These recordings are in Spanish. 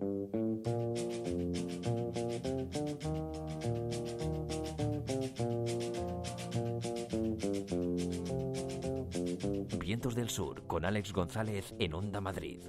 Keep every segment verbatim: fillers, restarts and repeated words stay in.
Vientos del Sur, con Alex González en Onda Madrid.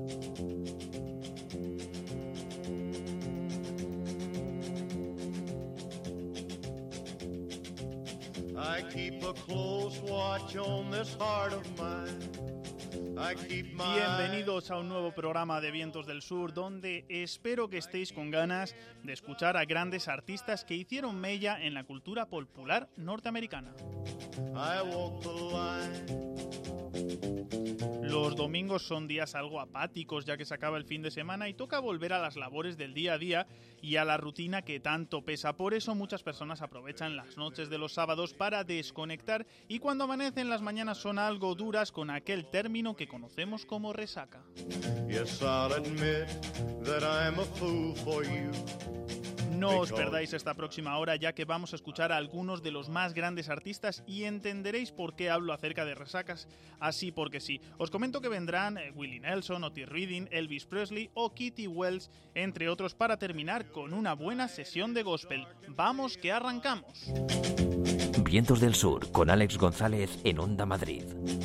I keep a close watch on this heart of mine. I keep my... Bienvenidos a un nuevo programa de Vientos del Sur, donde espero que estéis con ganas de escuchar a grandes artistas que hicieron mella en la cultura popular norteamericana. I walk the line. Los domingos son días algo apáticos ya que se acaba el fin de semana y toca volver a las labores del día a día y a la rutina que tanto pesa. Por eso muchas personas aprovechan las noches de los sábados para desconectar y cuando amanecen las mañanas son algo duras con aquel término que conocemos como resaca. Yes, I'll admit that I'm a fool for you. No os perdáis esta próxima hora ya que vamos a escuchar a algunos de los más grandes artistas y entenderéis por qué hablo acerca de resacas así porque sí. Os comento que vendrán Willie Nelson, Otis Redding, Elvis Presley o Kitty Wells, entre otros, para terminar con una buena sesión de gospel. ¡Vamos que arrancamos! Vientos del Sur, con Alex González en Onda Madrid.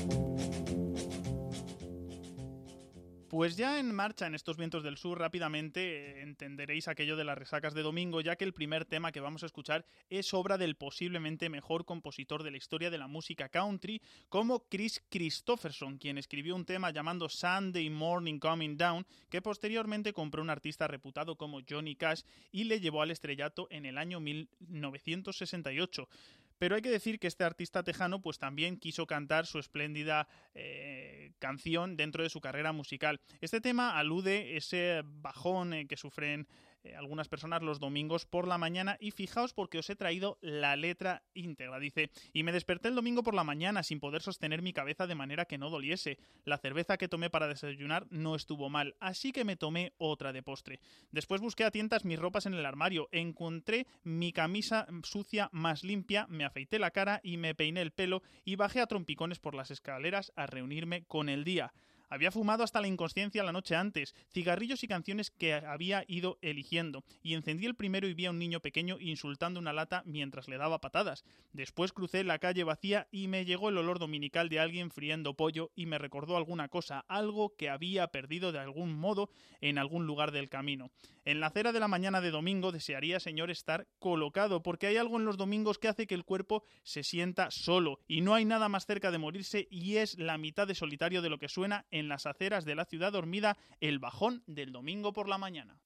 Pues ya en marcha en estos Vientos del Sur, rápidamente eh, entenderéis aquello de las resacas de domingo, ya que el primer tema que vamos a escuchar es obra del posiblemente mejor compositor de la historia de la música country, como Kris Kristofferson, quien escribió un tema llamado Sunday Morning Coming Down, que posteriormente compró un artista reputado como Johnny Cash y le llevó al estrellato en el año mil novecientos sesenta y ocho. Pero hay que decir que este artista tejano pues también quiso cantar su espléndida eh, canción dentro de su carrera musical. Este tema alude a ese bajón eh, que sufren eh, algunas personas los domingos por la mañana y fijaos porque os he traído la letra íntegra. Dice: y me desperté el domingo por la mañana sin poder sostener mi cabeza de manera que no doliese. La cerveza que tomé para desayunar no estuvo mal, así que me tomé otra de postre. Después busqué a tientas mis ropas en el armario, encontré mi camisa sucia más limpia, me afeité la cara y me peiné el pelo y bajé a trompicones por las escaleras a reunirme con el día. Había fumado hasta la inconsciencia la noche antes, cigarrillos y canciones que había ido eligiendo, y encendí el primero y vi a un niño pequeño insultando una lata mientras le daba patadas. Después crucé la calle vacía y me llegó el olor dominical de alguien friendo pollo y me recordó alguna cosa, algo que había perdido de algún modo en algún lugar del camino. En la acera de la mañana de domingo desearía, señor, estar colocado, porque hay algo en los domingos que hace que el cuerpo se sienta solo, y no hay nada más cerca de morirse, y es la mitad de solitario de lo que suena en las aceras de la ciudad dormida, el bajón del domingo por la mañana.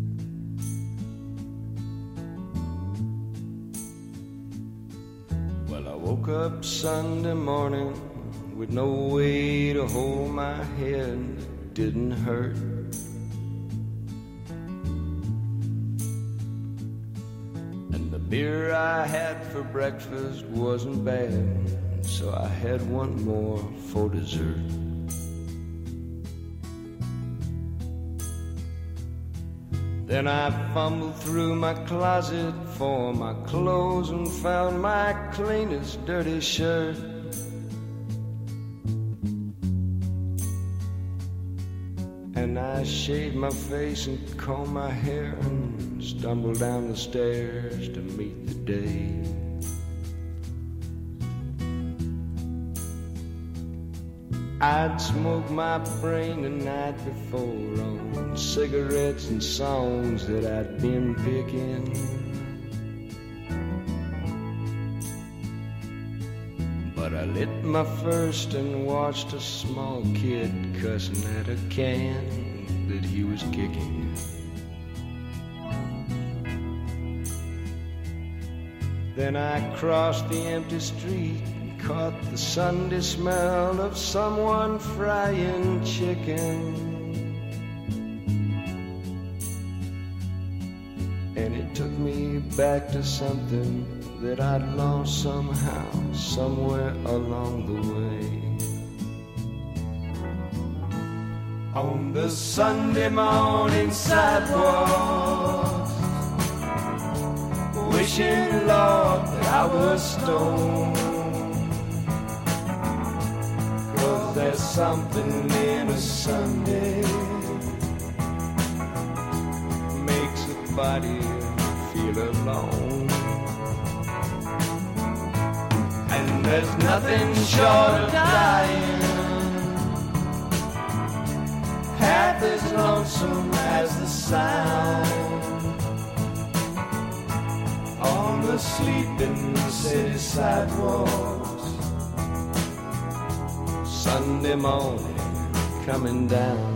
Well, I woke up Sunday morning with no way to hold my head. It didn't hurt. And the beer I had for breakfast wasn't bad, so I had one more for dessert. Then I fumbled through my closet for my clothes and found my cleanest dirty shirt. And I shaved my face and combed my hair and stumbled down the stairs to meet the day. I'd smoked my brain the night before on cigarettes and songs that I'd been picking. But I lit my first and watched a small kid cussing at a can that he was kicking. Then I crossed the empty street, caught the Sunday smell of someone frying chicken. And it took me back to something that I'd lost somehow, somewhere along the way. On the Sunday morning sidewalk, wishing, Lord, that I was stoned. There's something in a Sunday nobody feel alone. And there's nothing short of dying half as lonesome as the sound on the sleeping city sidewalks, Sunday morning coming down.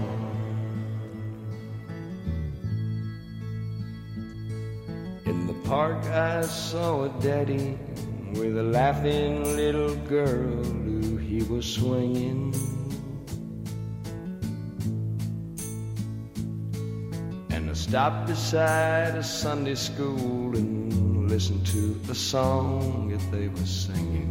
In the park I saw a daddy with a laughing little girl who he was swinging. And I stopped beside a Sunday school and listened to the song that they were singing.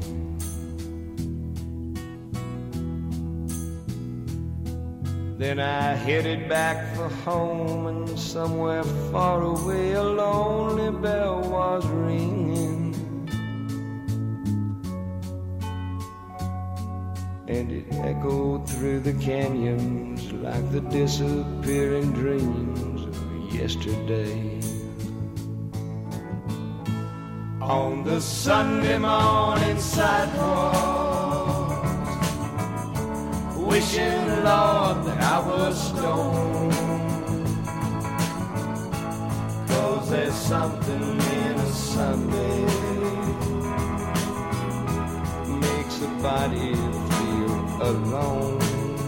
Then I headed back for home, and somewhere far away a lonely bell was ringing. And it echoed through the canyons like the disappearing dreams of yesterday. On the Sunday morning sidewalk, wishing, Lord, that I was stoned. 'Cause there's something in a Sunday makes a body feel alone.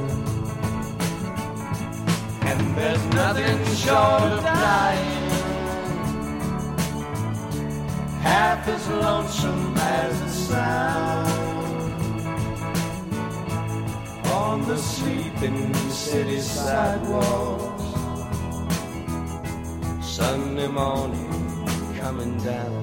And there's nothing short of dying half as lonesome as the sound on the sleeping city sidewalks, Sunday morning coming down.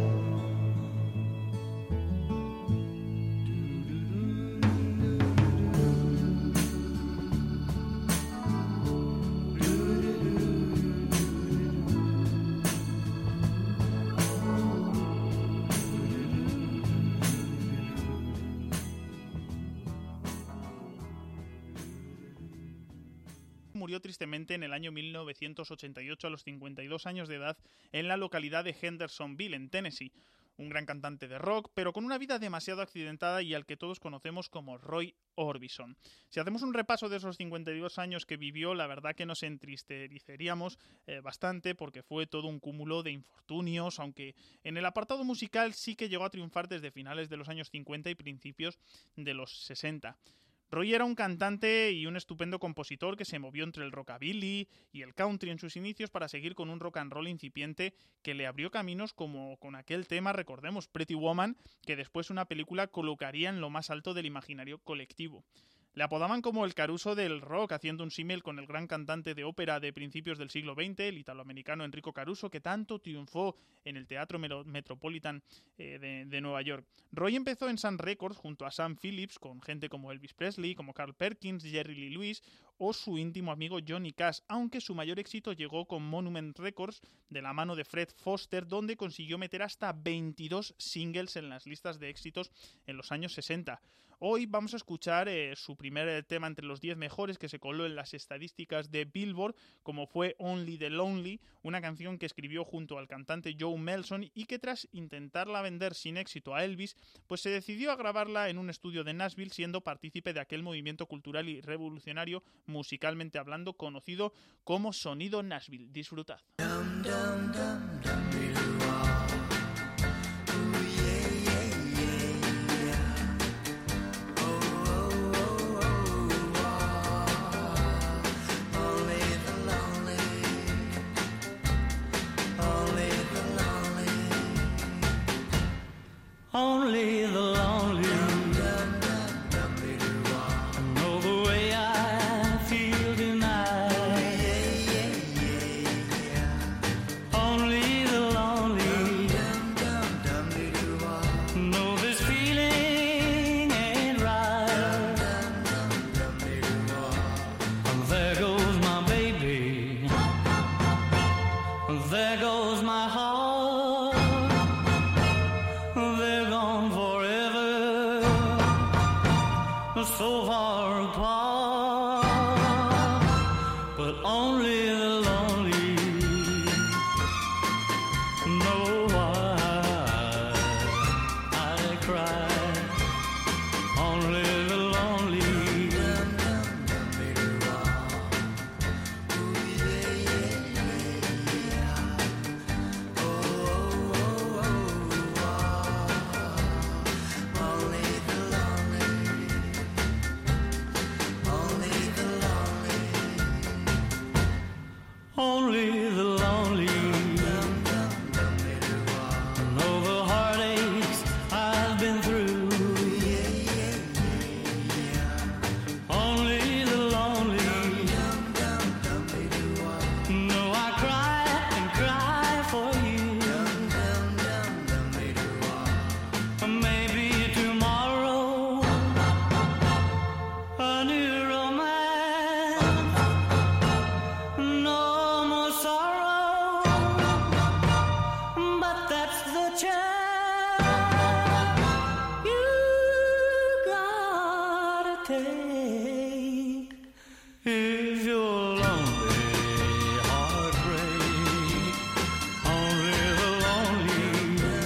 Murió tristemente en el año mil novecientos ochenta y ocho a los cincuenta y dos años de edad en la localidad de Hendersonville, en Tennessee. Un gran cantante de rock, pero con una vida demasiado accidentada y al que todos conocemos como Roy Orbison. Si hacemos un repaso de esos cincuenta y dos años que vivió, la verdad que nos entristeceríamos eh, bastante porque fue todo un cúmulo de infortunios, aunque en el apartado musical sí que llegó a triunfar desde finales de los años cincuenta y principios de los sesenta. Roy era un cantante y un estupendo compositor que se movió entre el rockabilly y el country en sus inicios para seguir con un rock and roll incipiente que le abrió caminos como con aquel tema, recordemos, Pretty Woman, que después una película colocaría en lo más alto del imaginario colectivo. Le apodaban como el Caruso del rock, haciendo un símil con el gran cantante de ópera de principios del siglo veinte, el italoamericano Enrico Caruso, que tanto triunfó en el Teatro Metropolitan eh, de, de Nueva York. Roy empezó en Sun Records junto a Sam Phillips, con gente como Elvis Presley, como Carl Perkins, Jerry Lee Lewis o su íntimo amigo Johnny Cash, aunque su mayor éxito llegó con Monument Records de la mano de Fred Foster, donde consiguió meter hasta veintidós singles en las listas de éxitos en los años sesenta. Hoy vamos a escuchar eh, su primer tema entre los diez mejores que se coló en las estadísticas de Billboard, como fue Only the Lonely, una canción que escribió junto al cantante Joe Melson y que tras intentarla vender sin éxito a Elvis, pues se decidió a grabarla en un estudio de Nashville, siendo partícipe de aquel movimiento cultural y revolucionario musicalmente hablando conocido como Sonido Nashville. Disfrutad. Dum, dum, dum, dum, Only the lonely know the way I feel tonight. Only the lonely know this feeling ain't right. There goes my baby, there goes my heart. So far apart, but only the lonely only the lonely know the heartaches I've been through. Only the lonely know I cry and cry for you. Maybe tomorrow a new romance, no more sorrow, but that's the chance you gotta take if you're lonely, heartbreak, only the lonely.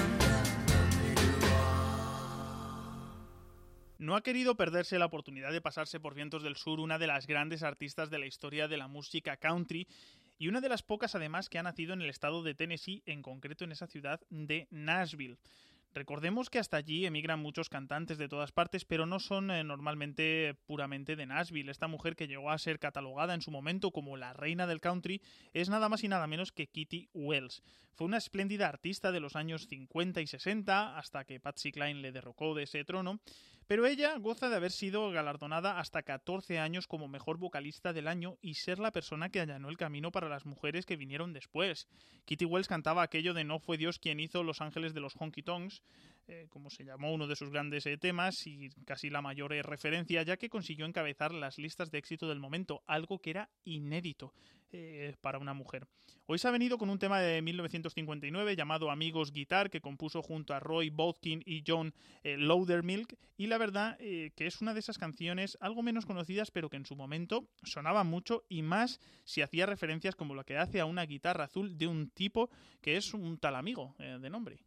No ha querido perderse la oportunidad de pasarse por Vientos del Sur una de las grandes artistas de la historia de la música country y una de las pocas además que ha nacido en el estado de Tennessee, en concreto en esa ciudad de Nashville. Recordemos que hasta allí emigran muchos cantantes de todas partes, pero no son eh, normalmente puramente de Nashville. Esta mujer que llegó a ser catalogada en su momento como la reina del country es nada más y nada menos que Kitty Wells. Fue una espléndida artista de los años cincuenta y sesenta hasta que Patsy Cline le derrocó de ese trono, pero ella goza de haber sido galardonada hasta catorce años como mejor vocalista del año y ser la persona que allanó el camino para las mujeres que vinieron después. Kitty Wells cantaba aquello de "No fue Dios quien hizo Los Ángeles de los Honky Tonks", eh, como se llamó uno de sus grandes eh, temas y casi la mayor eh, referencia, ya que consiguió encabezar las listas de éxito del momento, algo que era inédito eh, para una mujer. Hoy se ha venido con un tema de mil novecientos cincuenta y nueve llamado Amigos Guitar, que compuso junto a Roy Bodkin y John eh, Loudermilk, y la verdad eh, que es una de esas canciones algo menos conocidas, pero que en su momento sonaba mucho, y más si hacía referencias como la que hace a una guitarra azul de un tipo que es un tal amigo eh, de nombre.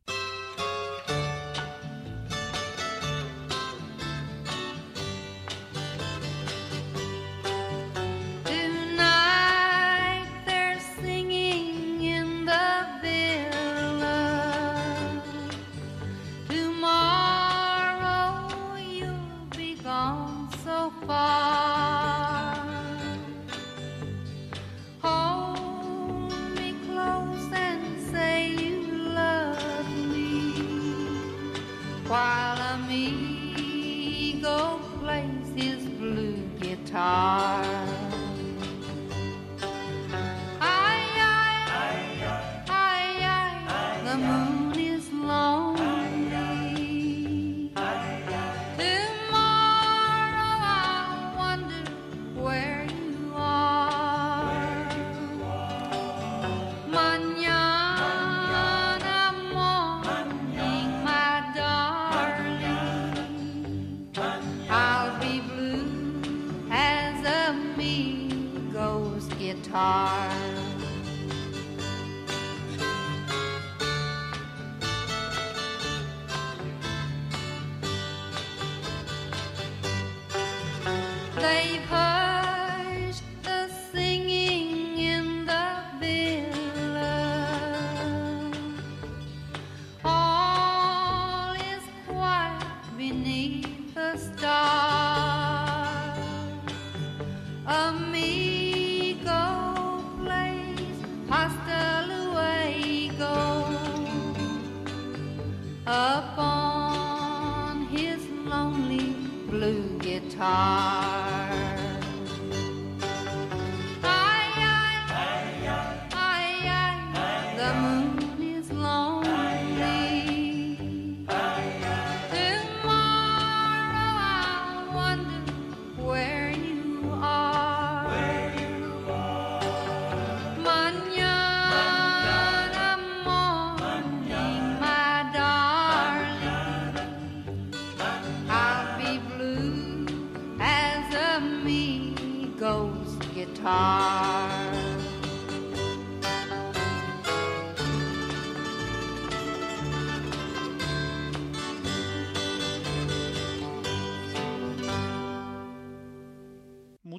Guitar. Ay, ay, ay, ay, the moon is lonely. Tomorrow I wonder where you are. Mañana morning, my darling, I'll be blue as Amigo's guitar. They've hushed the singing in the villa. All is quiet beneath the stars. Amigo plays hasta luego upon his lonely blue guitar. Ay, ay, ay, ay, ay, the moon is lonely. Tomorrow I wonder where you are. Mañana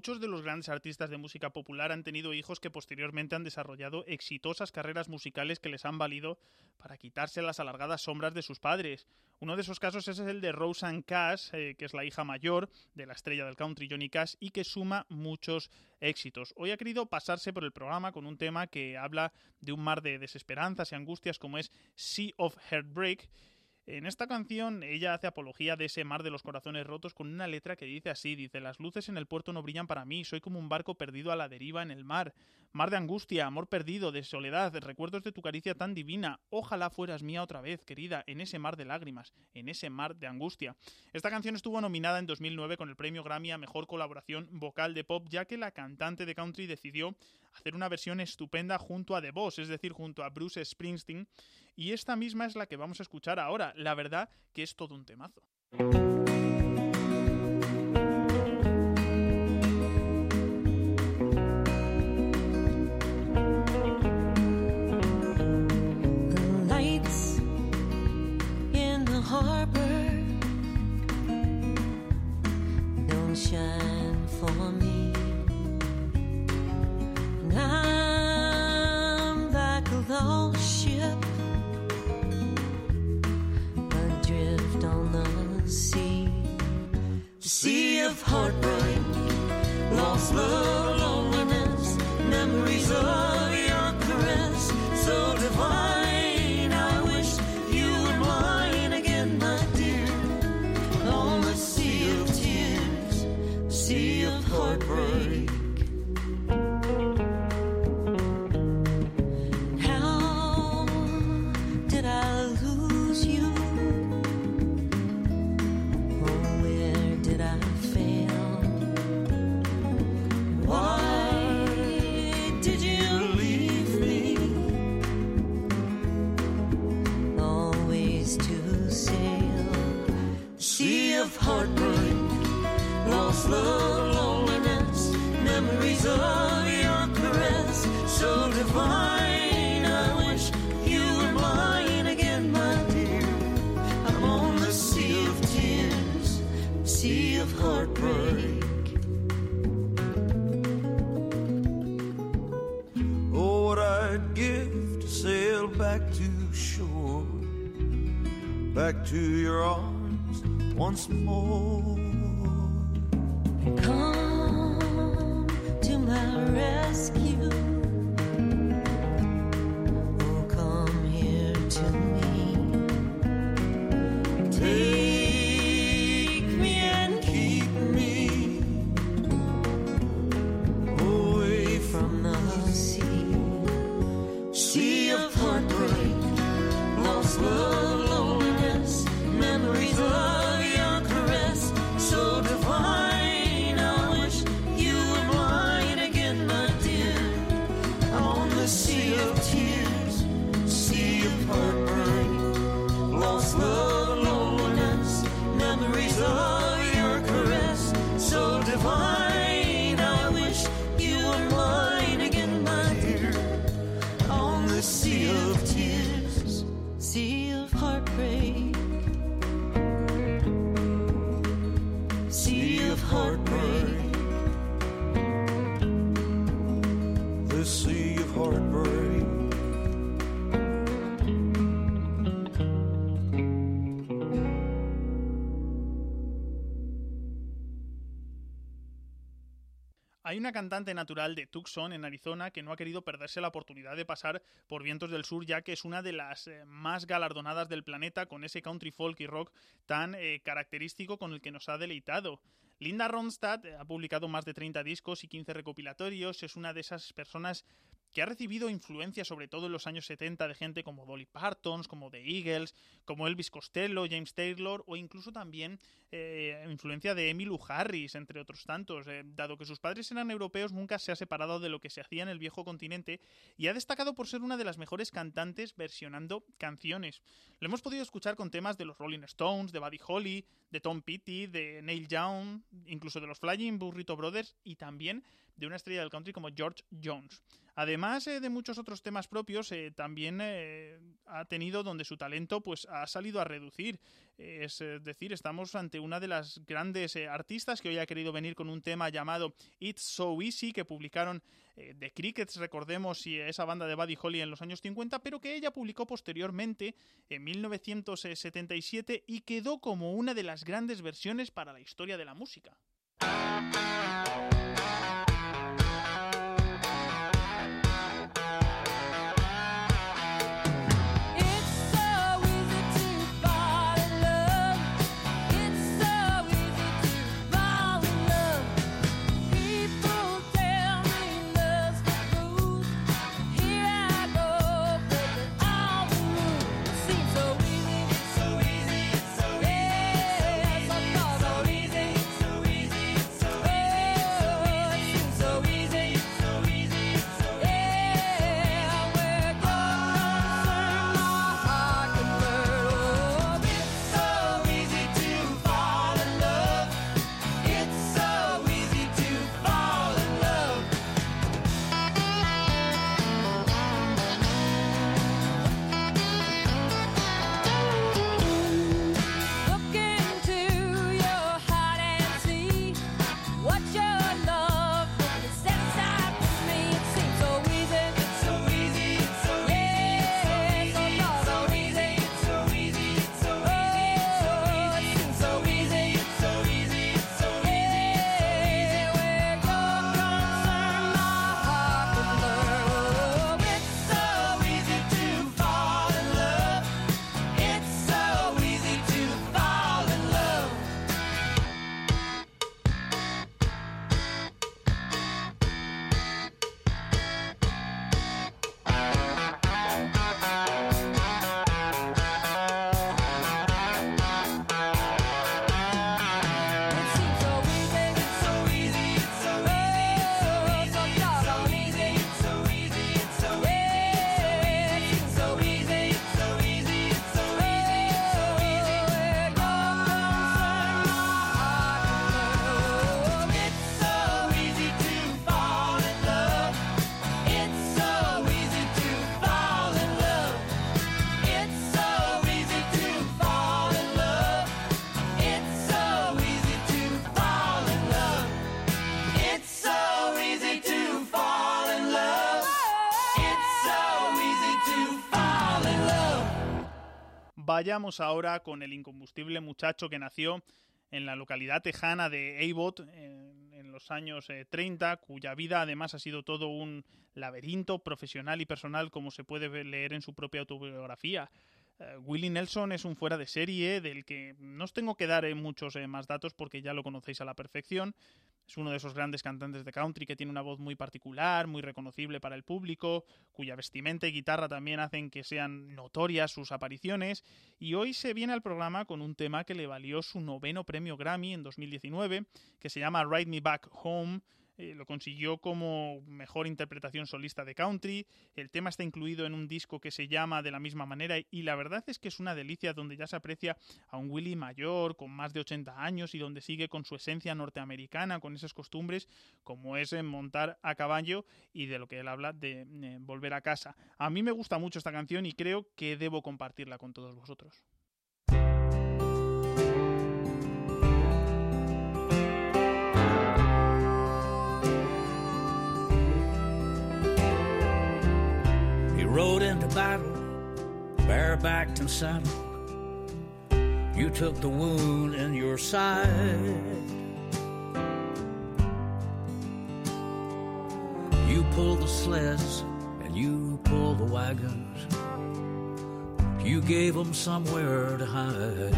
muchos de los grandes artistas de música popular han tenido hijos que posteriormente han desarrollado exitosas carreras musicales que les han valido para quitarse las alargadas sombras de sus padres. Uno de esos casos es el de Rosanne Cash, eh, que es la hija mayor de la estrella del country Johnny Cash y que suma muchos éxitos. Hoy ha querido pasarse por el programa con un tema que habla de un mar de desesperanzas y angustias como es Sea of Heartbreak. En esta canción ella hace apología de ese mar de los corazones rotos con una letra que dice así, dice: las luces en el puerto no brillan para mí, soy como un barco perdido a la deriva en el mar. Mar de angustia, amor perdido, de soledad, recuerdos de tu caricia tan divina. Ojalá fueras mía otra vez, querida, en ese mar de lágrimas, en ese mar de angustia. Esta canción estuvo nominada en dos mil nueve con el premio Grammy a Mejor Colaboración Vocal de Pop, ya que la cantante de country decidió hacer una versión estupenda junto a The Boss, es decir, junto a Bruce Springsteen, y esta misma es la que vamos a escuchar ahora. La verdad que es todo un temazo. Shine for me. And I'm like a lost ship adrift on the sea, the sea of heartbreak, lost love, loneliness, memories of your caress, so divine. I wish you were mine again, my dear, on the sea of tears, sea of heartbreak. How did I lose you? Oh, where did I fail? Why did you leave me? Always to sail the sea of heartbreak, lost love, loneliness, memories of your caress, so divine. I wish you were mine again, my dear. I'm on the sea of tears, sea of heartbreak. Oh, what I'd give to sail back to shore, back to your arms once more. Come to my rescue. Oh, come here to me. Take me and keep me away from the sea. Sea of heartbreak, lost love, loneliness, memories of your caress, so divine. Sea of tears, sea of heartbreak, lost love, loneliness, memories of your caress, so divine. I wish you were mine again, my dear, on the sea of tears, sea of heartbreak, sea of heartbreak. The sea of heartbreak. Hay una cantante natural de Tucson, en Arizona, que no ha querido perderse la oportunidad de pasar por Vientos del Sur, ya que es una de las eh, más galardonadas del planeta, con ese country folk y rock tan eh, característico con el que nos ha deleitado. Linda Ronstadt ha publicado más de treinta discos y quince recopilatorios. Es una de esas personas que ha recibido influencia sobre todo en los años setenta de gente como Dolly Parton, como The Eagles, como Elvis Costello, James Taylor o incluso también eh, influencia de Emmylou Harris, entre otros tantos. Eh, dado que sus padres eran europeos, nunca se ha separado de lo que se hacía en el viejo continente y ha destacado por ser una de las mejores cantantes versionando canciones. Lo hemos podido escuchar con temas de los Rolling Stones, de Buddy Holly, de Tom Petty, de Neil Young, incluso de los Flying Burrito Brothers y también de una estrella del country como George Jones. Además eh, de muchos otros temas propios, eh, también eh, ha tenido donde su talento pues ha salido a reducir. Eh, es decir, estamos ante una de las grandes eh, artistas que hoy ha querido venir con un tema llamado It's So Easy, que publicaron eh, The Crickets, recordemos, y esa banda de Buddy Holly en los años cincuenta, pero que ella publicó posteriormente en mil novecientos setenta y siete y quedó como una de las grandes versiones para la historia de la música. Vayamos ahora con el incombustible muchacho que nació en la localidad tejana de Abbott en, en los años eh, treinta, cuya vida además ha sido todo un laberinto profesional y personal, como se puede ver, leer en su propia autobiografía. Uh, Willie Nelson es un fuera de serie del que no os tengo que dar eh, muchos eh, más datos porque ya lo conocéis a la perfección. Es uno de esos grandes cantantes de country que tiene una voz muy particular, muy reconocible para el público, cuya vestimenta y guitarra también hacen que sean notorias sus apariciones, y hoy se viene al programa con un tema que le valió su noveno premio Grammy en dos mil diecinueve, que se llama Ride Me Back Home. Eh, lo consiguió como mejor interpretación solista de country. El tema está incluido en un disco que se llama de la misma manera y la verdad es que es una delicia, donde ya se aprecia a un Willie mayor, con más de ochenta años, y donde sigue con su esencia norteamericana, con esas costumbres como es en montar a caballo y de lo que él habla de eh, volver a casa. A mí me gusta mucho esta canción y creo que debo compartirla con todos vosotros. Rode into battle, barebacked and saddled. You took the wound in your side. You pulled the sleds and you pulled the wagons. You gave them somewhere to hide.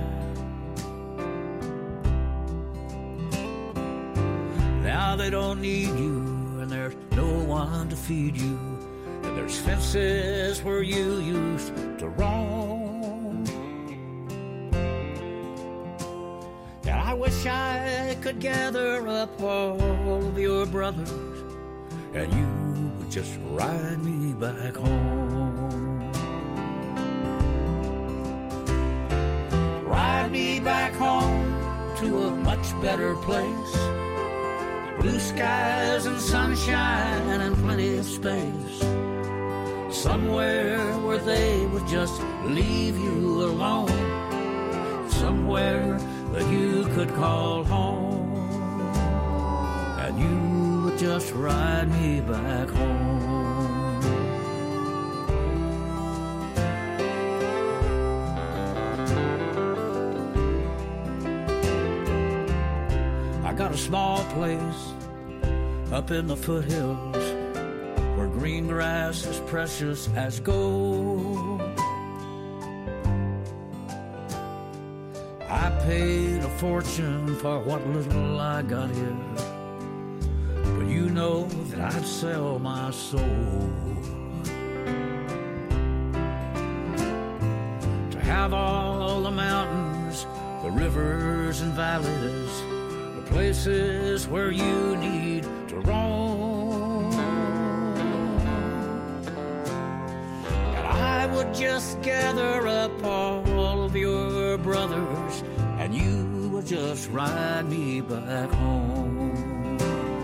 Now they don't need you and there's no one to feed you. There's fences where you used to roam. And I wish I could gather up all of your brothers and you would just ride me back home. Ride me back home to a much better place blue skies and sunshine and plenty of space. Somewhere where they would just leave you alone. Somewhere that you could call home. And you would just ride me back home. I got a small place up in the foothills where green grass is precious as gold. I paid a fortune for what little I got here, but you know that I'd sell my soul to have all the mountains, the rivers and valleys, places where you need to roam. And I would just gather up all of your brothers, and you would just ride me back home.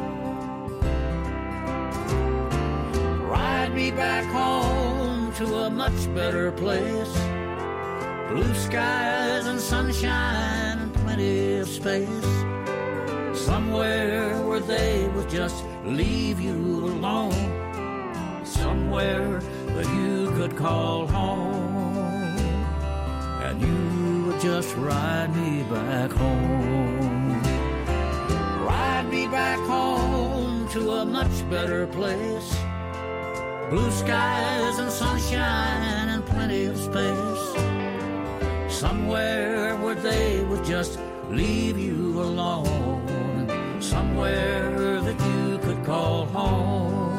Ride me back home to a much better place. Blue skies and sunshine and plenty of space. Somewhere where they would just leave you alone. Somewhere that you could call home. And you would just ride me back home. Ride me back home to a much better place. Blue skies and sunshine and plenty of space. Somewhere where they would just leave you alone. Somewhere that you could call home.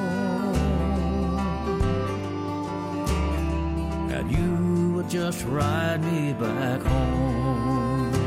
And you would just ride me back home.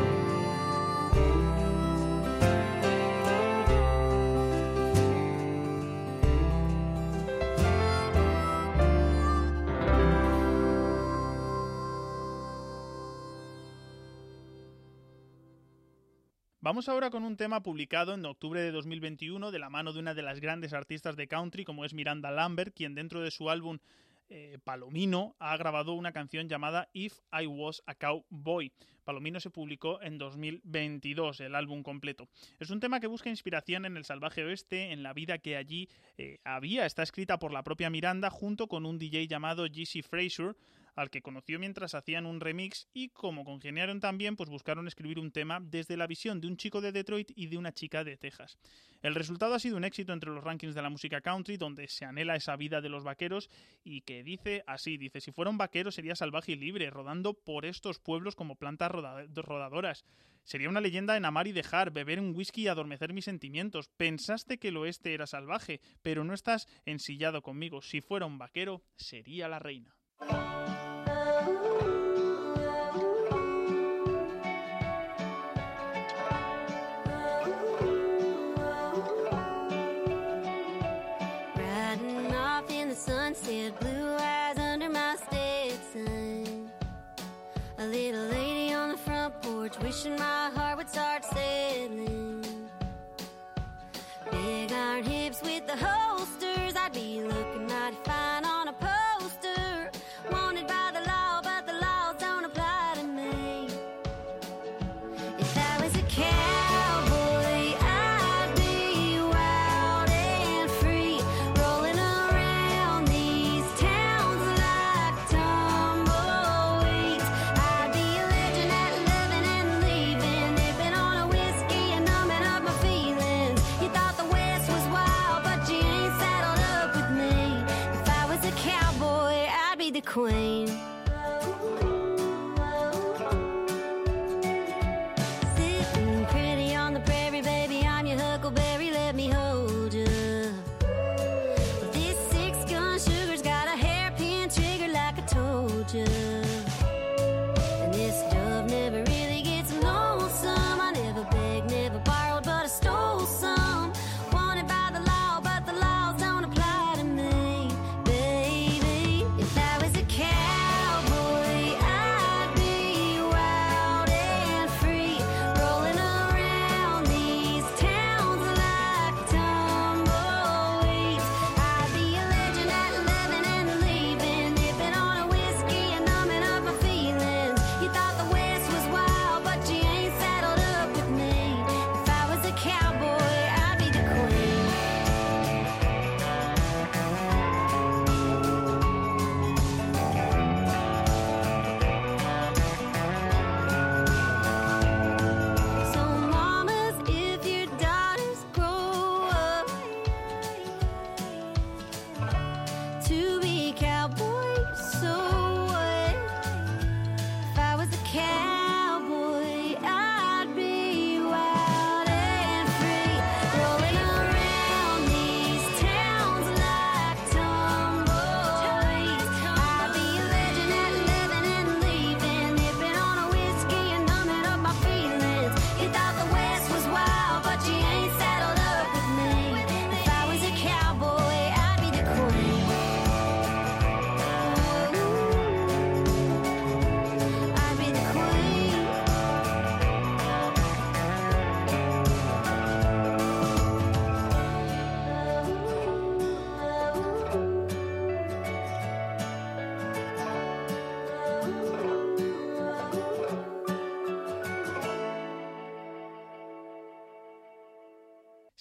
Vamos ahora con un tema publicado en octubre de dos mil veintiuno de la mano de una de las grandes artistas de country como es Miranda Lambert, quien dentro de su álbum eh, Palomino ha grabado una canción llamada If I Was a Cowboy. Palomino se publicó en dos mil veintidós, el álbum completo. Es un tema que busca inspiración en el salvaje oeste, en la vida que allí eh, había. Está escrita por la propia Miranda junto con un D J llamado G C Fraser, al que conoció mientras hacían un remix, y como congeniaron también, pues buscaron escribir un tema desde la visión de un chico de Detroit y de una chica de Texas. El resultado ha sido un éxito entre los rankings de la música country, donde se anhela esa vida de los vaqueros, y que dice así, dice, si fuera un vaquero sería salvaje y libre, rodando por estos pueblos como plantas roda- rodadoras. Sería una leyenda en amar y dejar, beber un whisky y adormecer mis sentimientos. Pensaste que el oeste era salvaje, pero no estás ensillado conmigo. Si fuera un vaquero, sería la reina. Sunset, blue eyes under my Stetson. A little lady on the front porch, wishing my heart would start settling. Big iron hips with the holsters, I'd be looking mighty fine on a poster. Wanted by the law, but the laws don't apply to me. If I was a cowboy, I'd be wild and free, rolling around these towns like tumbleweeds. I'd be a legend at loving and leaving, dipping on a whiskey and numbing up my feelings. You thought the West was wild, but you ain't saddled up with me. If I was a cowboy, I'd be the queen. Sitting pretty on the prairie, baby, I'm your huckleberry, let me hold you. This six-gun sugar's got a hairpin trigger like I told you. And this stuff never really gets lonesome. I never begged, never borrowed, but I stole some. Wanted by the law, but the laws don't apply to me, baby. If I was a cow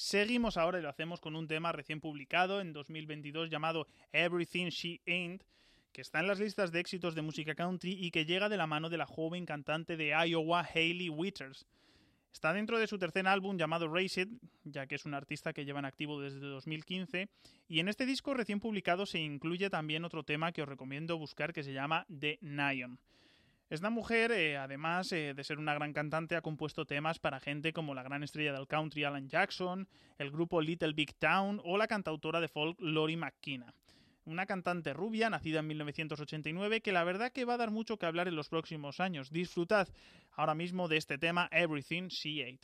Seguimos ahora y lo hacemos con un tema recién publicado en dos mil veintidós llamado Everything She Ain't, que está en las listas de éxitos de música country y que llega de la mano de la joven cantante de Iowa, Hailey Withers. Está dentro de su tercer álbum llamado Raise It, ya que es un artista que lleva en activo desde dos mil quince, y en este disco recién publicado se incluye también otro tema que os recomiendo buscar que se llama The Neon. Esta mujer, eh, además eh, de ser una gran cantante, ha compuesto temas para gente como la gran estrella del country Alan Jackson, el grupo Little Big Town o la cantautora de folk Lori McKenna. Una cantante rubia, nacida en mil novecientos ochenta y nueve, que la verdad que va a dar mucho que hablar en los próximos años. Disfrutad ahora mismo de este tema Everything She Ate.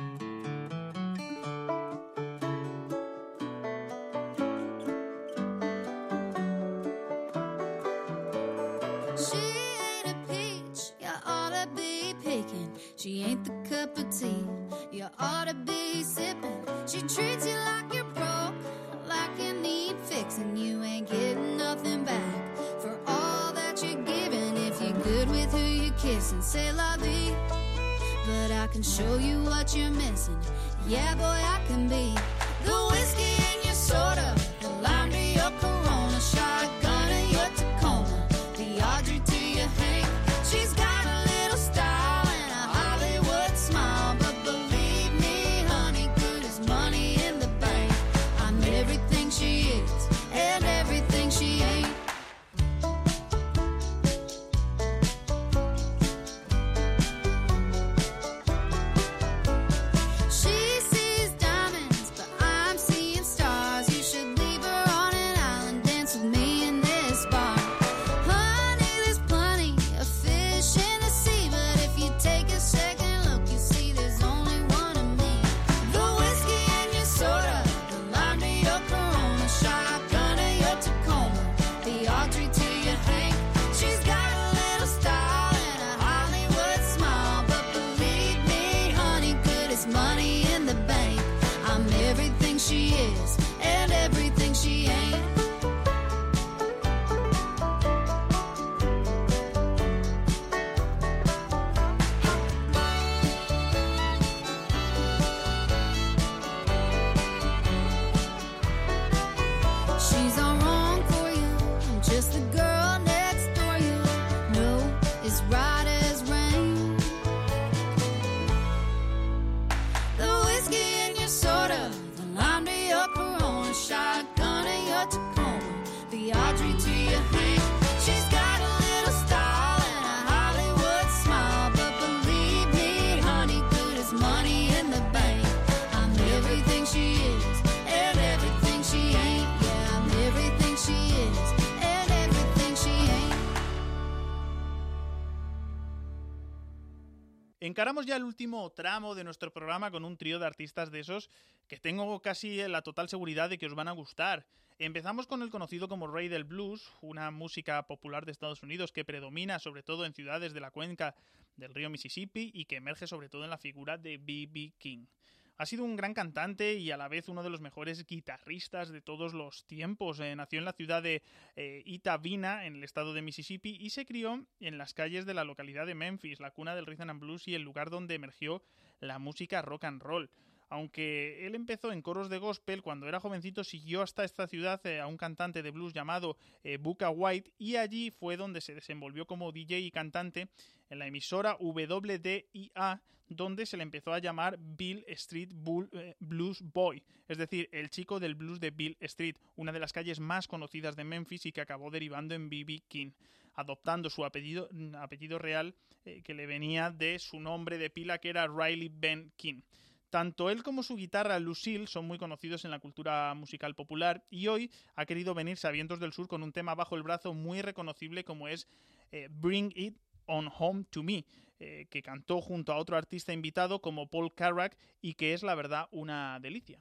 She ain't the cup of tea you ought to be sipping. She treats you like you're broke, like you need fixing. You ain't getting nothing back for all that you're giving. If you're good with who you're kissing, say la vie. But I can show you what you're missing. Yeah, boy, I can be the whiskey in your soda, the lime to your Corona, shotgun in your Tacoma, the Audrey to your Hank. She's got a little style, smile, but believe me, honey, good as money in the bank. I'm everything she is and everything she ain't. She sees diamonds, but I'm seeing stars. You should leave her on an island, dance with me in this bar. Honey, there's plenty of fish in the sea, but if you take a second, she is and everything she ain't. She's all wrong for you, I'm just the girl next door. You know it's right as rain. The whiskey in your soda, I'm to your Corona, shotgun in your Tacoma, the Audrey to your Hank. She's got a little style and a Hollywood smile, but believe me, honey, good as money in the bank. I'm everything she is and everything she ain't. Yeah, I'm everything she is and everything she ain't. Encaramos ya el último tramo de nuestro programa con un trío de artistas de esos que tengo casi la total seguridad de que os van a gustar. Empezamos con el conocido como Rey del Blues, una música popular de Estados Unidos que predomina sobre todo en ciudades de la cuenca del río Mississippi y que emerge sobre todo en la figura de B B King. Ha sido un gran cantante y a la vez uno de los mejores guitarristas de todos los tiempos. Eh, nació en la ciudad de eh, Itawina, en el estado de Mississippi, y se crió en las calles de la localidad de Memphis, la cuna del rhythm and blues y el lugar donde emergió la música rock and roll. Aunque él empezó en coros de gospel, cuando era jovencito siguió hasta esta ciudad eh, a un cantante de blues llamado eh, Bukka White, y allí fue donde se desenvolvió como D J y cantante en la emisora W D I A, donde se le empezó a llamar Beale Street Bull, eh, Blues Boy, es decir, el chico del blues de Beale Street, una de las calles más conocidas de Memphis y que acabó derivando en B B King, adoptando su apellido, apellido real eh, que le venía de su nombre de pila, que era Riley Ben King. Tanto él como su guitarra Lucille son muy conocidos en la cultura musical popular y hoy ha querido venirse a Vientos del Sur con un tema bajo el brazo muy reconocible como es eh, Bring It On Home To Me, eh, que cantó junto a otro artista invitado como Paul Carrack y que es la verdad una delicia.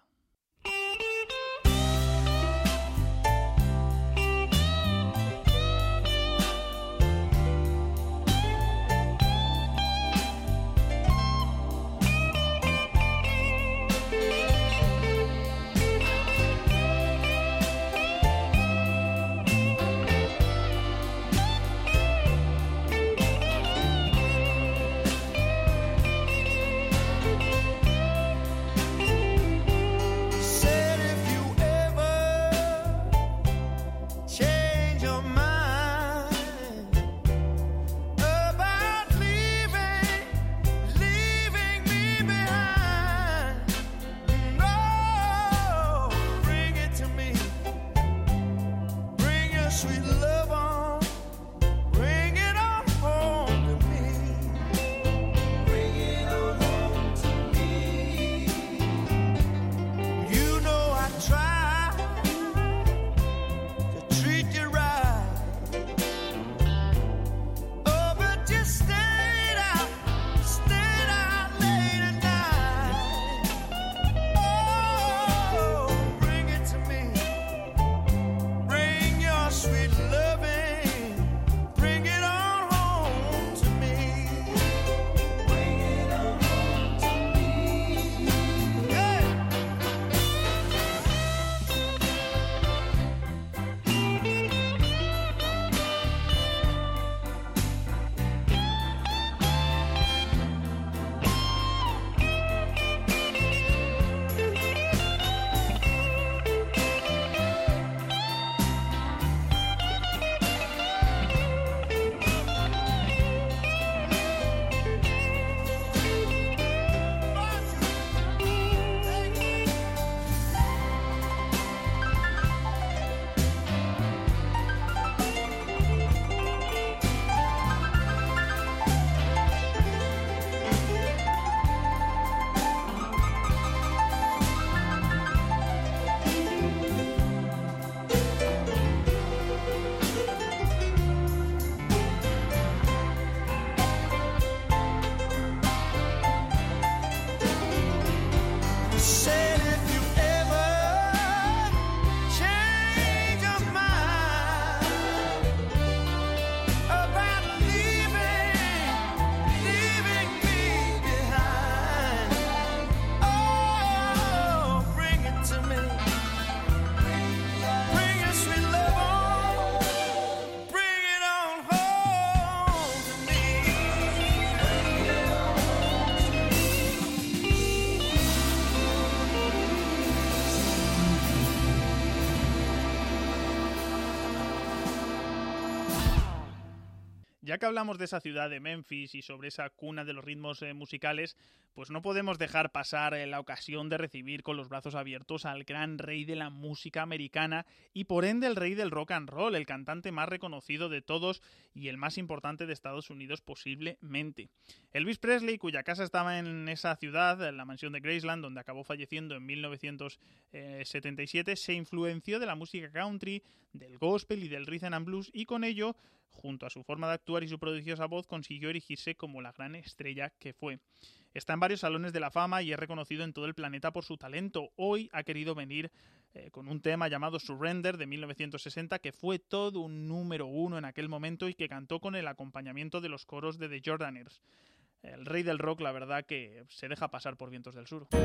Ya que hablamos de esa ciudad de Memphis y sobre esa cuna de los ritmos eh, musicales, pues no podemos dejar pasar eh, la ocasión de recibir con los brazos abiertos al gran rey de la música americana y por ende el rey del rock and roll, el cantante más reconocido de todos y el más importante de Estados Unidos posiblemente. Elvis Presley, cuya casa estaba en esa ciudad, en la mansión de Graceland, donde acabó falleciendo en mil novecientos setenta y siete, se influenció de la música country, del gospel y del rhythm and blues y con ello, junto a su forma de actuar y su prodigiosa voz, consiguió erigirse como la gran estrella que fue. Está en varios salones de la fama y es reconocido en todo el planeta por su talento. Hoy ha querido venir eh, con un tema llamado Surrender de mil novecientos sesenta, que fue todo un número uno en aquel momento y que cantó con el acompañamiento de los coros de The Jordanaires. El rey del rock, la verdad, que se deja pasar por vientos del sur.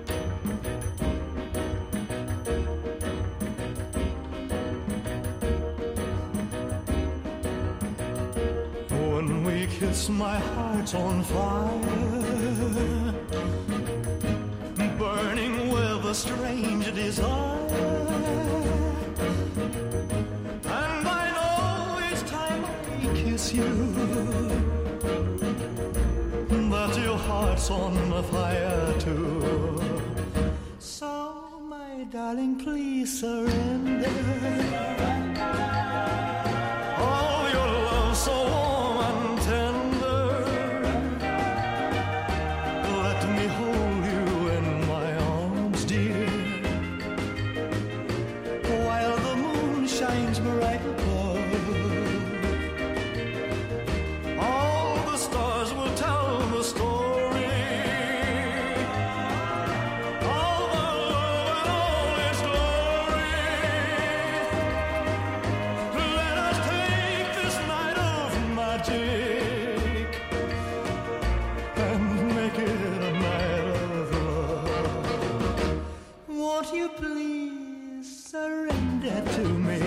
When we kiss, my heart's on fire, burning with a strange desire. And I know each time I kiss you that your heart's on fire too. So, my darling, please surrender. Oh, your love so warm and tender. Let me hold you in my arms, dear, while the moon shines bright above. All the stars will tell the story, all the love and all its glory. Let us take this night of magic and make it a night of love. Won't you please surrender to me?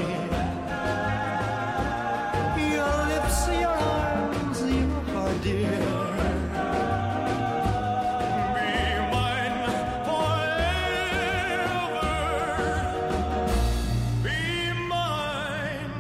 Your lips, your arms, your heart, dear. Be mine forever. Be mine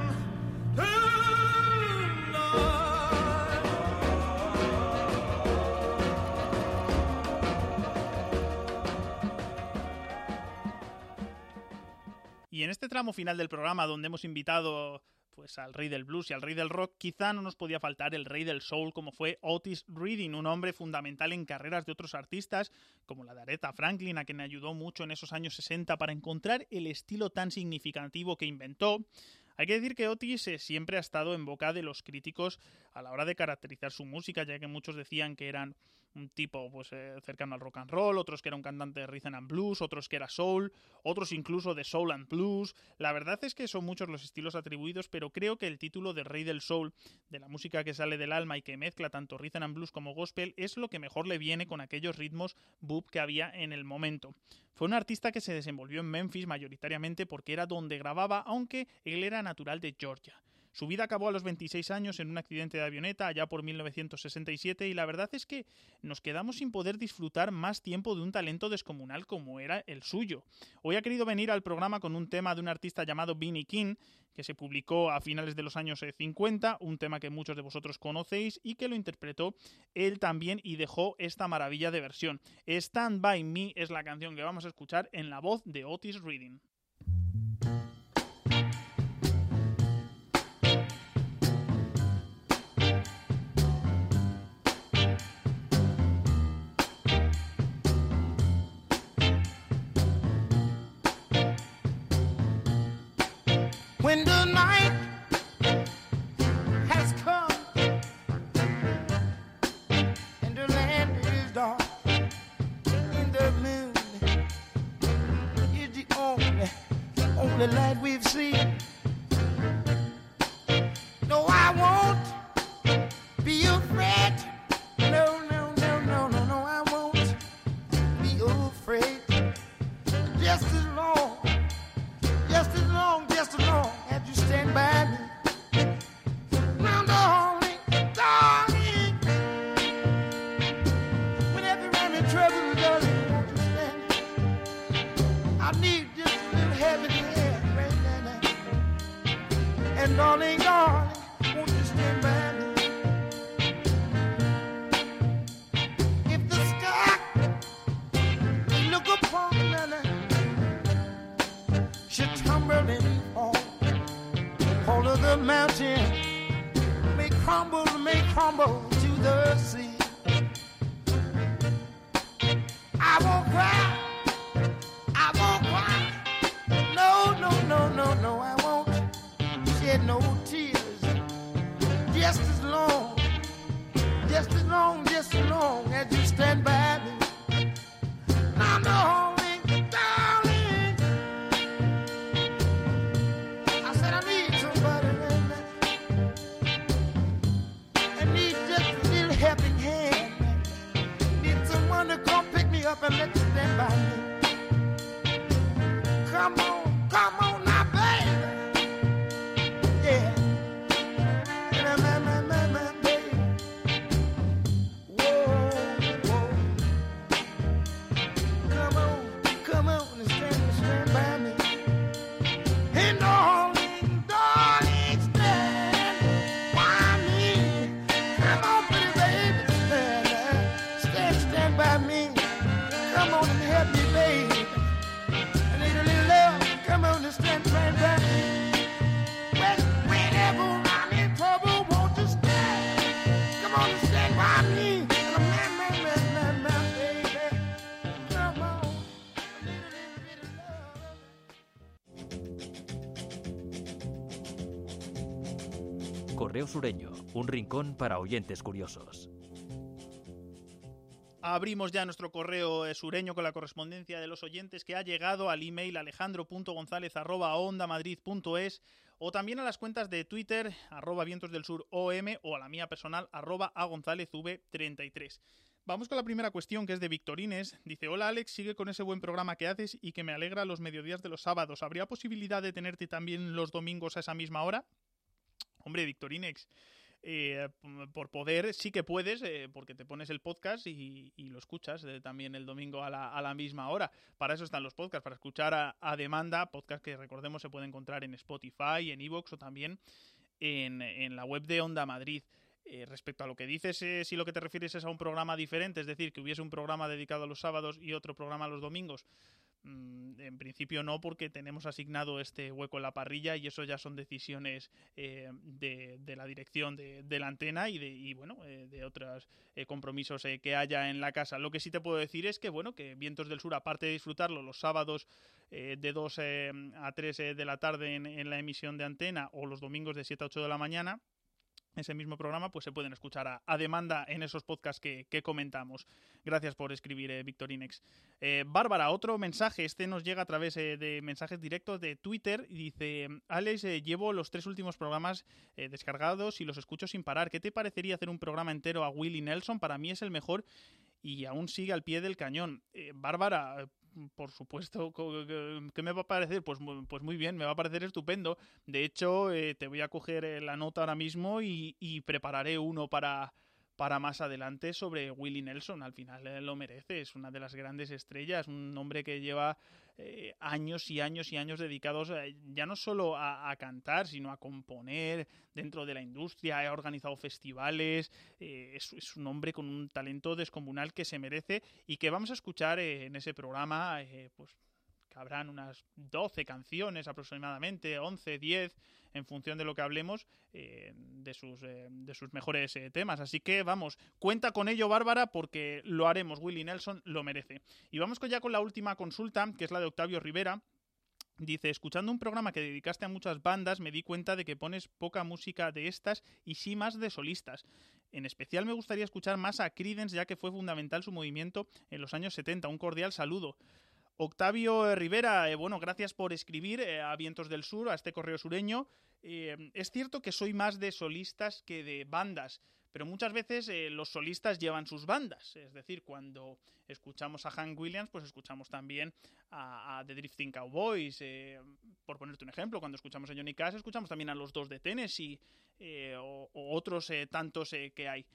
Y en este tramo final del programa, donde hemos invitado pues al rey del blues y al rey del rock, quizá no nos podía faltar el rey del soul, como fue Otis Redding, un hombre fundamental en carreras de otros artistas, como la de Aretha Franklin, a quien ayudó mucho en esos años sesenta para encontrar el estilo tan significativo que inventó. Hay que decir que Otis eh, siempre ha estado en boca de los críticos a la hora de caracterizar su música, ya que muchos decían que eran un tipo pues eh, cercano al rock and roll, otros que era un cantante de rhythm and blues, otros que era soul, otros incluso de soul and blues. La verdad es que son muchos los estilos atribuidos, pero creo que el título de rey del soul, de la música que sale del alma y que mezcla tanto rhythm and blues como gospel, es lo que mejor le viene con aquellos ritmos boop que había en el momento. Fue un artista que se desenvolvió en Memphis mayoritariamente porque era donde grababa, aunque él era natural de Georgia. Su vida acabó a los veintiséis años en un accidente de avioneta allá por mil novecientos sesenta y siete y la verdad es que nos quedamos sin poder disfrutar más tiempo de un talento descomunal como era el suyo. Hoy ha querido venir al programa con un tema de un artista llamado B. King, que se publicó a finales de los años cincuenta, un tema que muchos de vosotros conocéis y que lo interpretó él también y dejó esta maravilla de versión. Stand By Me es la canción que vamos a escuchar en la voz de Otis Redding. When the night has come and the land is dark and the moon is the only, only light we've seen. No, I won't be afraid. No, no, no, no, no, no, I won't be afraid. Just as long, just as long, just as long as you stand by the mountain may crumble, may crumble to the sea. I won't cry, I won't cry. No, no, no, no, no, I won't shed no tears. Just as long, just as long, just as long as you stand by me. Now, darling, darling, I said I need somebody right now. I need just a little helping hand. Need someone to come pick me up and let you stand by me. Come on, come on now, baby. Yeah. Na, na, na, na, na, baby. Whoa, whoa. Come on, come on and stand, stand by me. Hey, darling, darling, stand by me. Come on, pretty baby. Stand, stand by me. Come on and help me, baby. Come on and stand right back. When, whenever I'm in trouble, won't you stand? Come on and stand by me. Man, man, man, man, man, baby. Come on. Correo Sureño, un rincón para oyentes curiosos. Abrimos ya nuestro correo sureño con la correspondencia de los oyentes que ha llegado al email alejandro punto gonzález arroba onda madrid punto es o también a las cuentas de Twitter arroba vientos del sur om o a la mía personal arroba a gonzález v treinta y tres. Vamos con la primera cuestión, que es de Victorines. Dice: hola Alex, sigue con ese buen programa que haces y que me alegra los mediodías de los sábados. ¿Habría posibilidad de tenerte también los domingos a esa misma hora? Hombre, Victorines, Eh, por poder sí que puedes, eh, porque te pones el podcast y, y lo escuchas eh, también el domingo a la, a la misma hora. Para eso están los podcasts, para escuchar a, a demanda, podcast que recordemos se puede encontrar en Spotify, en iVoox o también en, en la web de Onda Madrid. Eh, respecto a lo que dices, eh, si lo que te refieres es a un programa diferente, es decir, que hubiese un programa dedicado a los sábados y otro programa a los domingos, en principio no, porque tenemos asignado este hueco en la parrilla y eso ya son decisiones eh, de, de la dirección de, de la antena y de y bueno eh, de otros eh, compromisos eh, que haya en la casa. Lo que sí te puedo decir es que bueno que Vientos del Sur, aparte de disfrutarlo los sábados eh, de dos eh, a tres eh, de la tarde en, en la emisión de antena o los domingos de siete a ocho de la mañana, ese mismo programa, pues se pueden escuchar a, a demanda en esos podcasts que, que comentamos. Gracias por escribir, eh, Victorinex. Eh, Bárbara, otro mensaje. Este nos llega a través eh, de mensajes directos de Twitter y dice: Alex, eh, llevo los tres últimos programas eh, descargados y los escucho sin parar. ¿Qué te parecería hacer un programa entero a Willie Nelson? Para mí es el mejor y aún sigue al pie del cañón. Eh, Bárbara, por supuesto, ¿qué me va a parecer? Pues, pues muy bien, me va a parecer estupendo. De hecho, eh, te voy a coger eh, la nota ahora mismo y, y prepararé uno para, para más adelante sobre Willie Nelson. Al final eh, lo merece, es una de las grandes estrellas, un hombre que lleva eh, años y años y años dedicados eh, ya no solo a, a cantar, sino a componer dentro de la industria. Ha organizado festivales, eh, es, es un hombre con un talento descomunal que se merece y que vamos a escuchar eh, en ese programa, eh, pues que habrán unas doce canciones aproximadamente, once, diez, en función de lo que hablemos, eh, de sus eh, de sus mejores eh, temas. Así que vamos, cuenta con ello, Bárbara, porque lo haremos. Willie Nelson lo merece. Y vamos ya con la última consulta, que es la de Octavio Rivera. Dice: escuchando un programa que dedicaste a muchas bandas, me di cuenta de que pones poca música de estas y sí más de solistas. En especial me gustaría escuchar más a Creedence, ya que fue fundamental su movimiento en los años setenta. Un cordial saludo. Octavio Rivera, eh, bueno, gracias por escribir eh, a Vientos del Sur, a este correo sureño. Eh, es cierto que soy más de solistas que de bandas, pero muchas veces eh, los solistas llevan sus bandas. Es decir, cuando escuchamos a Hank Williams, pues escuchamos también a, a The Drifting Cowboys, eh, por ponerte un ejemplo. Cuando escuchamos a Johnny Cash, escuchamos también a los Dos de Tennessee eh, o, o otros eh, tantos eh, que hay.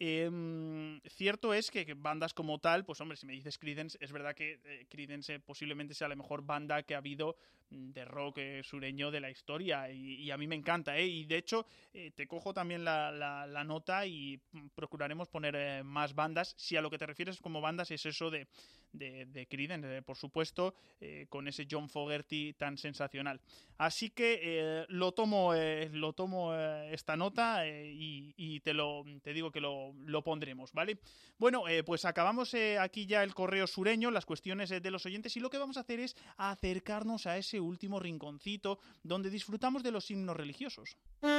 Eh, cierto es que, que bandas como tal, pues hombre, si me dices Creedence, es verdad que eh, Creedence eh, posiblemente sea la mejor banda que ha habido de rock eh, sureño de la historia, y, y a mí me encanta, ¿eh? Y de hecho eh, te cojo también la, la, la nota y procuraremos poner eh, más bandas, si a lo que te refieres como bandas es eso de, de, de Creedence, eh, por supuesto, eh, con ese John Fogerty tan sensacional. Así que eh, lo tomo, eh, lo tomo eh, esta nota eh, y, y te lo te digo que lo, lo pondremos, ¿vale? Bueno, eh, pues acabamos eh, aquí ya el correo sureño, las cuestiones eh, de los oyentes, y lo que vamos a hacer es acercarnos a ese último rinconcito donde disfrutamos de los himnos religiosos.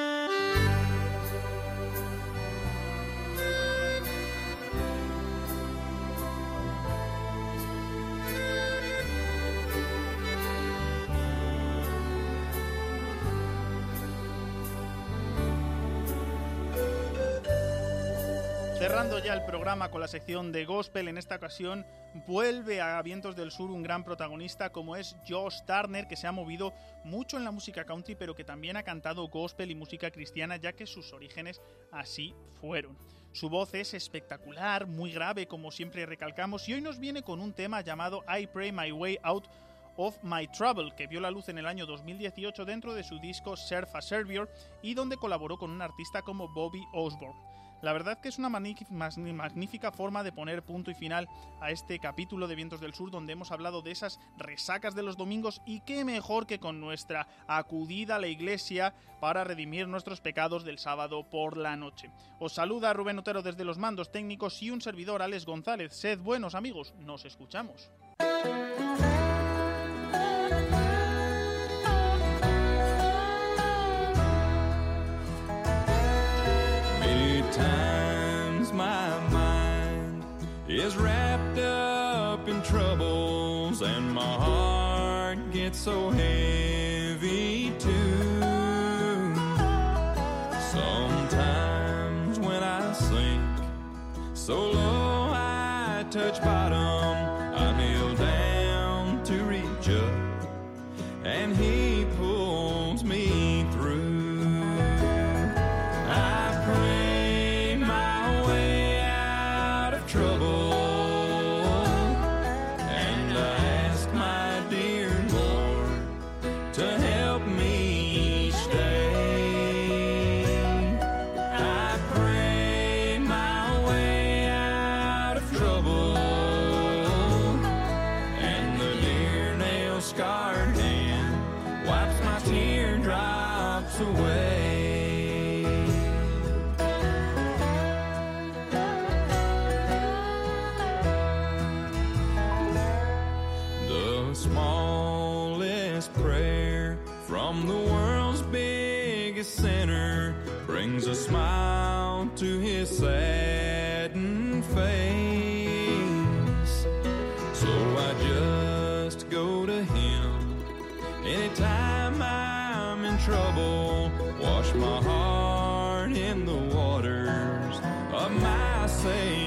Cerrando ya el programa con la sección de Gospel, en esta ocasión vuelve a Vientos del Sur un gran protagonista como es Josh Turner, que se ha movido mucho en la música country, pero que también ha cantado gospel y música cristiana, ya que sus orígenes así fueron. Su voz es espectacular, muy grave, como siempre recalcamos, y hoy nos viene con un tema llamado I Pray My Way Out of My Trouble, que vio la luz en el año dos mil dieciocho dentro de su disco Serve a Savior, y donde colaboró con un artista como Bobby Osborne. La verdad que es una magnífica forma de poner punto y final a este capítulo de Vientos del Sur, donde hemos hablado de esas resacas de los domingos, y qué mejor que con nuestra acudida a la iglesia para redimir nuestros pecados del sábado por la noche. Os saluda Rubén Otero desde los mandos técnicos y un servidor, Alex González. Sed buenos amigos, nos escuchamos. Times my mind is wrapped up in troubles, and my heart gets so heavy too. Sometimes when I sink so low I touch bottom, I kneel down to reach up, and He pulls me through. I pray brings a smile to His saddened face. So I just go to Him anytime I'm in trouble. Wash my heart in the waters of my Savior.